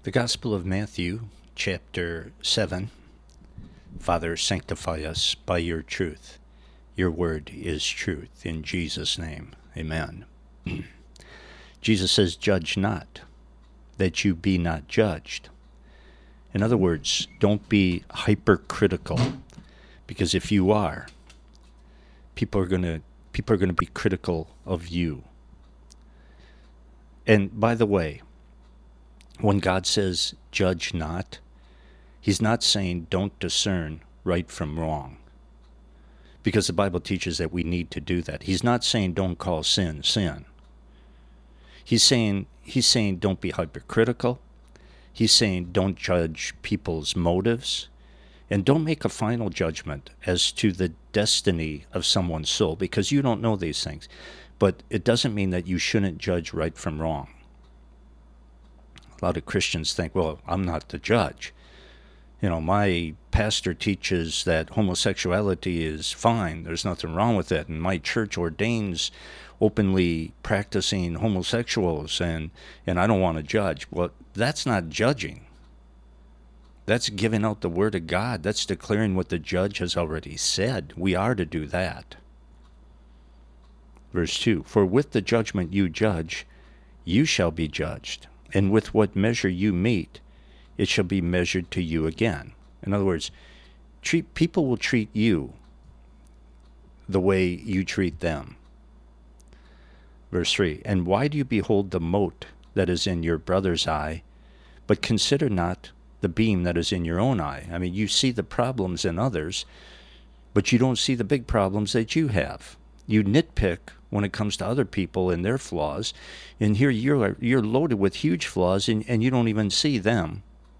The Gospel of Matthew, chapter 7. Father, sanctify us by your truth. Your word is truth. In Jesus' name, amen. Jesus says, judge not, that you be not judged. In other words, don't be hypercritical, because if you are, people are going to be critical of you. And by the way, when God says, judge not, he's not saying don't discern right from wrong, because the Bible teaches that we need to do that. He's not saying don't call sin, sin. He's saying don't be hypercritical. He's saying don't judge people's motives, and don't make a final judgment as to the destiny of someone's soul, because you don't know these things. But it doesn't mean that you shouldn't judge right from wrong. A lot of Christians think, well, I'm not the judge. You know, my pastor teaches that homosexuality is fine. There's nothing wrong with it. And my church ordains openly practicing homosexuals, and I don't want to judge. Well, that's not judging. That's giving out the word of God. That's declaring what the judge has already said. We are to do that. Verse 2, for with the judgment you judge, you shall be judged. And with what measure you meet, it shall be measured to you again. In other words, people will treat you the way you treat them. Verse 3, and why do you behold the mote that is in your brother's eye, but consider not the beam that is in your own eye? I mean, you see the problems in others, but you don't see the big problems that you have. You nitpick when it comes to other people and their flaws, and here you're loaded with huge flaws, and you don't even see them.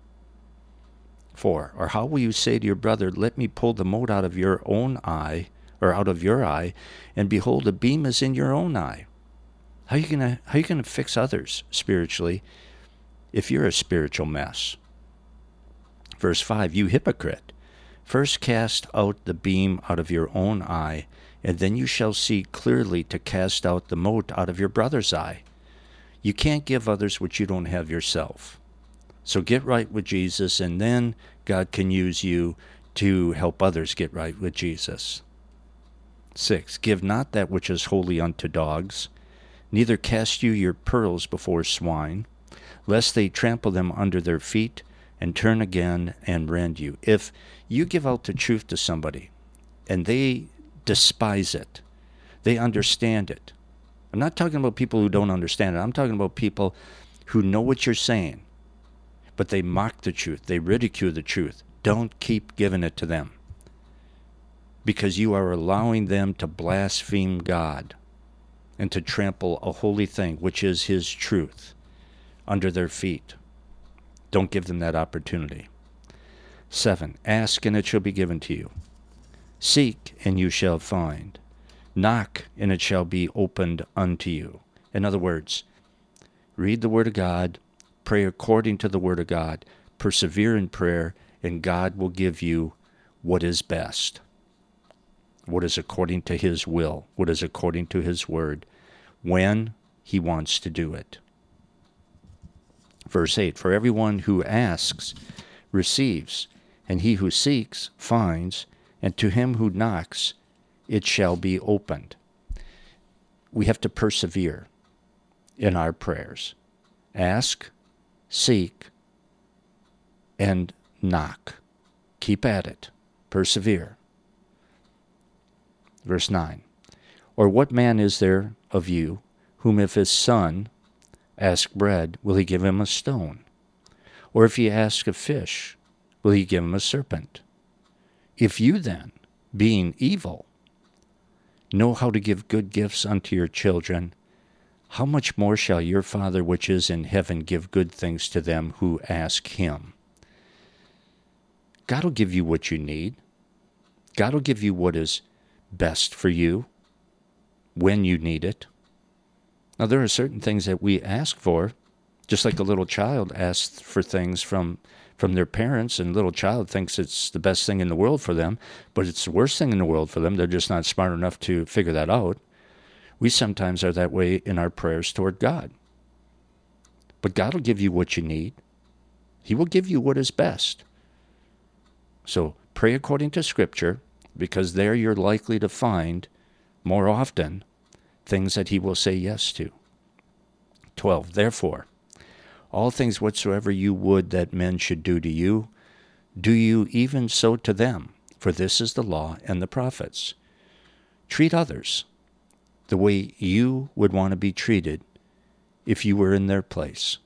4, or how will you say to your brother, let me pull the mote out of your own eye, or out of your eye, and behold, a beam is in your own eye? How are you gonna fix others spiritually if you're a spiritual mess? Verse 5, you hypocrite, first cast out the beam out of your own eye, and then you shall see clearly to cast out the mote out of your brother's eye. You can't give others what you don't have yourself. So get right with Jesus, and then God can use you to help others get right with Jesus. 6, give not that which is holy unto dogs, neither cast you your pearls before swine, lest they trample them under their feet, and turn again and rend you. If you give out the truth to somebody, and they despise it, they understand it. I'm not talking about people who don't understand it. I'm talking about people who know what you're saying, but they mock the truth. They ridicule the truth. Don't keep giving it to them, because you are allowing them to blaspheme God and to trample a holy thing, which is his truth, under their feet. Don't give them that opportunity. 7, ask and it shall be given to you. Seek and you shall find. Knock and it shall be opened unto you. In other words, read the Word of God, pray according to the Word of God, persevere in prayer, and God will give you what is best, what is according to his will, what is according to his word, when he wants to do it. Verse 8, for everyone who asks receives, and he who seeks finds, and to him who knocks it shall be opened. We have to persevere in our prayers. Ask, seek, and knock. Keep at it. Persevere. Verse 9, or what man is there of you, whom if his son ask bread, will he give him a stone? Or if he ask a fish, will he give him a serpent? If you then, being evil, know how to give good gifts unto your children, how much more shall your Father which is in heaven give good things to them who ask him? God will give you what you need. God will give you what is best for you when you need it. Now, there are certain things that we ask for, just like a little child asks for things from their parents, and little child thinks it's the best thing in the world for them, but it's the worst thing in the world for them. They're just not smart enough to figure that out. We sometimes are that way in our prayers toward God. But God will give you what you need. He will give you what is best. So pray according to Scripture, because there you're likely to find, more often, things that he will say yes to. 12. Therefore, all things whatsoever you would that men should do to you, do you even so to them, for this is the law and the prophets. Treat others the way you would want to be treated if you were in their place.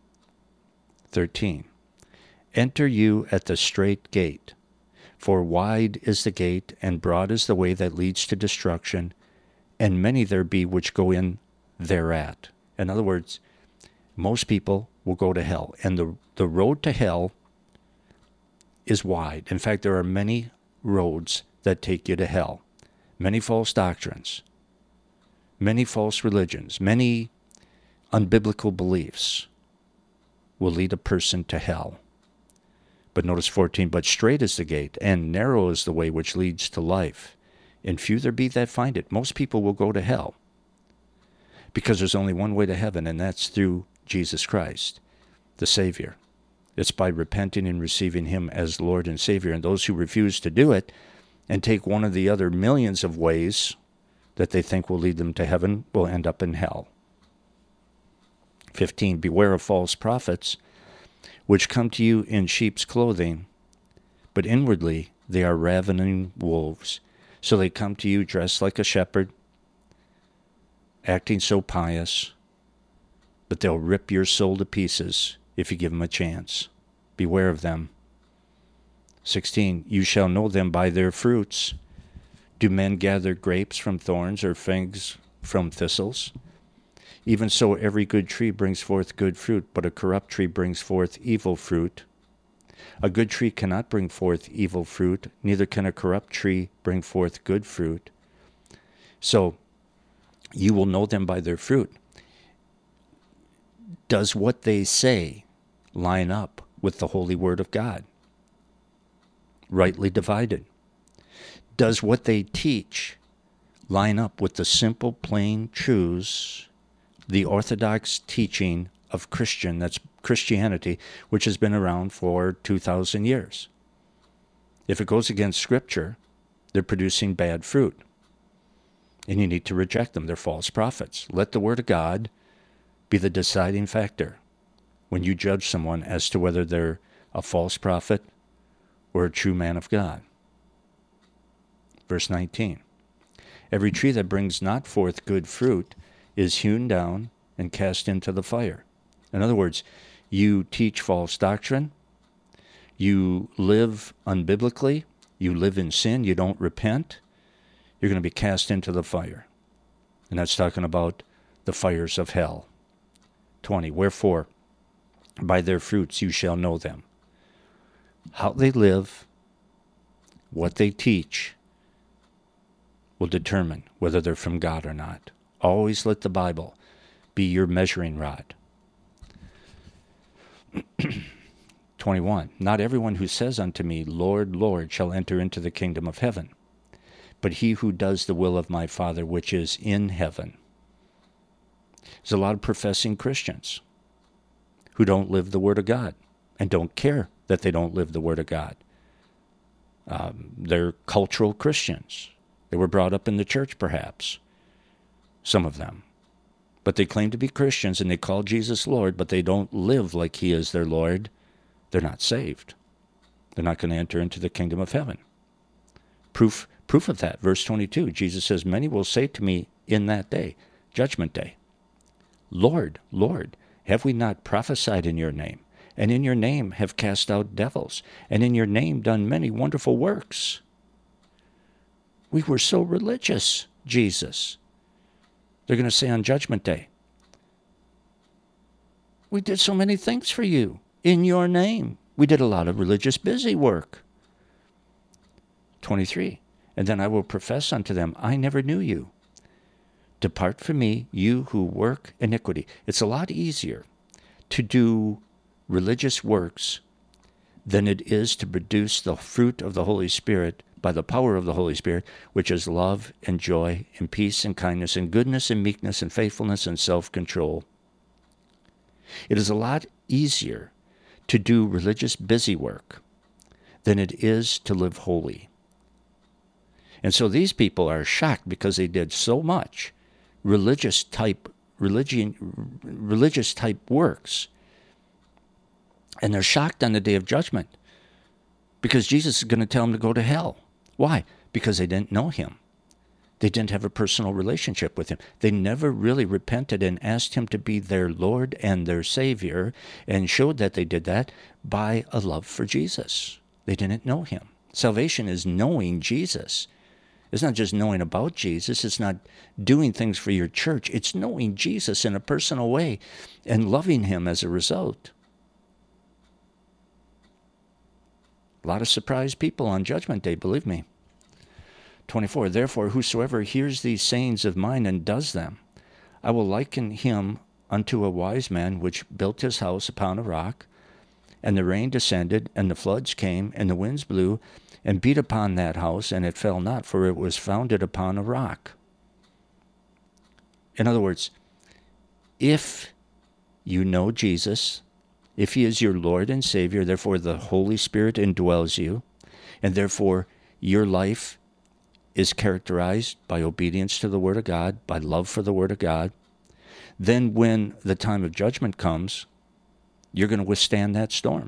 13. Enter you at the strait gate, for wide is the gate, and broad is the way that leads to destruction, and many there be which go in thereat. In other words, most people will go to hell, and the road to hell is wide. In fact, there are many roads that take you to hell. Many false doctrines, many false religions, many unbiblical beliefs will lead a person to hell. But notice 14, but strait is the gate, and narrow is the way which leads to life, and few there be that find it. Most people will go to hell because there's only one way to heaven, and that's through Jesus Christ, the Savior. It's by repenting and receiving him as Lord and Savior. And those who refuse to do it and take one of the other millions of ways that they think will lead them to heaven will end up in hell. 15, beware of false prophets, which come to you in sheep's clothing, but inwardly they are ravening wolves. So they come to you dressed like a shepherd, acting so pious, but they'll rip your soul to pieces if you give them a chance. Beware of them. 16, you shall know them by their fruits. Do men gather grapes from thorns or figs from thistles? Even so, every good tree brings forth good fruit, but a corrupt tree brings forth evil fruit. A good tree cannot bring forth evil fruit, neither can a corrupt tree bring forth good fruit. So, you will know them by their fruit. Does what they say line up with the holy word of God? Rightly divided. Does what they teach line up with the simple, plain truths, the orthodox teaching of that's Christianity, which has been around for 2,000 years? If it goes against Scripture, they're producing bad fruit. And you need to reject them. They're false prophets. Let the Word of God be the deciding factor when you judge someone as to whether they're a false prophet or a true man of God. Verse 19. Every tree that brings not forth good fruit is hewn down and cast into the fire. In other words, you teach false doctrine, you live unbiblically, you live in sin, you don't repent, you're going to be cast into the fire. And that's talking about the fires of hell. 20. Wherefore, by their fruits you shall know them. How they live, what they teach, will determine whether they're from God or not. Always let the Bible be your measuring rod. 21. Not everyone who says unto me, Lord, Lord, shall enter into the kingdom of heaven, but he who does the will of my Father which is in heaven. There's a lot of professing Christians who don't live the Word of God and don't care that they don't live the Word of God. They're cultural Christians. They were brought up in the church, perhaps, some of them. But they claim to be Christians and they call Jesus Lord, but they don't live like he is their Lord. They're not saved. They're not going to enter into the kingdom of heaven. Proof of that, verse 22, Jesus says, many will say to me in that day, judgment day, Lord, Lord, have we not prophesied in your name? And in your name have cast out devils, and in your name done many wonderful works. We were so religious, Jesus. They're going to say on Judgment Day, we did so many things for you in your name. We did a lot of religious busy work. 23, and then I will profess unto them, I never knew you. Depart from me, you who work iniquity. It's a lot easier to do religious works than it is to produce the fruit of the Holy Spirit by the power of the Holy Spirit, which is love and joy and peace and kindness and goodness and meekness and faithfulness and self-control. It is a lot easier to do religious busy work than it is to live holy. And so these people are shocked because they did so much religious type works. And they're shocked on the day of judgment because Jesus is going to tell them to go to hell. Why? Because they didn't know him. They didn't have a personal relationship with him. They never really repented and asked him to be their Lord and their Savior, and showed that they did that by a love for Jesus. They didn't know him. Salvation is knowing Jesus. It's not just knowing about Jesus. It's not doing things for your church. It's knowing Jesus in a personal way and loving him as a result. A lot of surprised people on Judgment Day, believe me. 24, therefore, whosoever hears these sayings of mine and does them, I will liken him unto a wise man which built his house upon a rock, and the rain descended, and the floods came, and the winds blew, and beat upon that house, and it fell not, for it was founded upon a rock. In other words, if you know Jesus, if he is your Lord and Savior, therefore the Holy Spirit indwells you, and therefore your life is characterized by obedience to the Word of God, by love for the Word of God, then when the time of judgment comes, you're going to withstand that storm.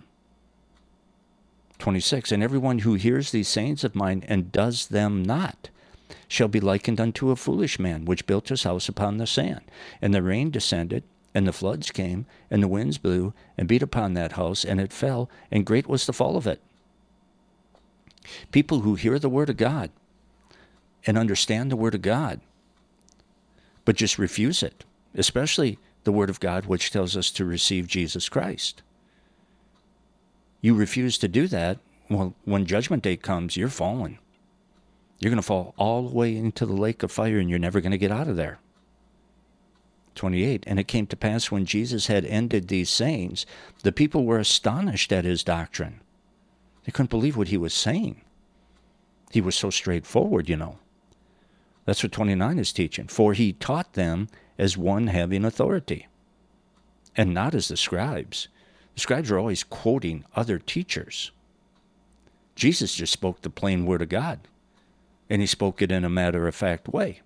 26, and everyone who hears these sayings of mine and does them not shall be likened unto a foolish man, which built his house upon the sand. And the rain descended, and the floods came, and the winds blew, and beat upon that house, and it fell, and great was the fall of it. People who hear the Word of God and understand the Word of God, but just refuse it, especially the Word of God, which tells us to receive Jesus Christ. You refuse to do that, well, when Judgment Day comes, you're fallen. You're going to fall all the way into the lake of fire, and you're never going to get out of there. 28, and it came to pass when Jesus had ended these sayings, the people were astonished at his doctrine. They couldn't believe what he was saying. He was so straightforward, you know. That's what 29 is teaching. For he taught them as one having authority, and not as the scribes. The scribes are always quoting other teachers. Jesus just spoke the plain Word of God, and he spoke it in a matter-of-fact way.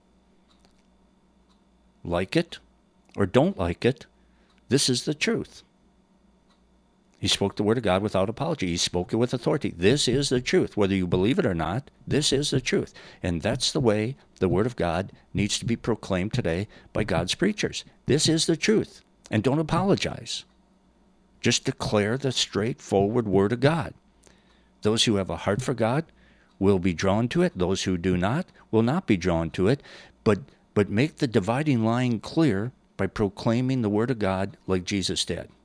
Like it or don't like it, this is the truth. He spoke the Word of God without apology. He spoke it with authority. This is the truth. Whether you believe it or not, this is the truth. And that's the way the Word of God needs to be proclaimed today by God's preachers. This is the truth. And don't apologize. Just declare the straightforward Word of God. Those who have a heart for God will be drawn to it. Those who do not will not be drawn to it. But make the dividing line clear by proclaiming the Word of God like Jesus did.